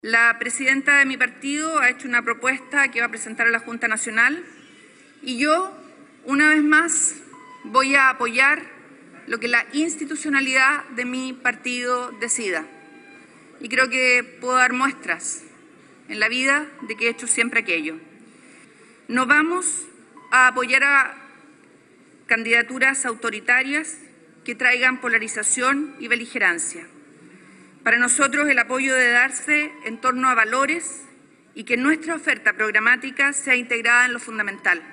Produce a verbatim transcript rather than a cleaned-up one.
La presidenta de mi partido ha hecho una propuesta que va a presentar a la Junta Nacional y yo, una vez más, voy a apoyar lo que la institucionalidad de mi partido decida. Y creo que puedo dar muestras en la vida de que he hecho siempre aquello. No vamos a apoyar a candidaturas autoritarias que traigan polarización y beligerancia. Para nosotros el apoyo debe darse en torno a valores y que nuestra oferta programática sea integrada en lo fundamental.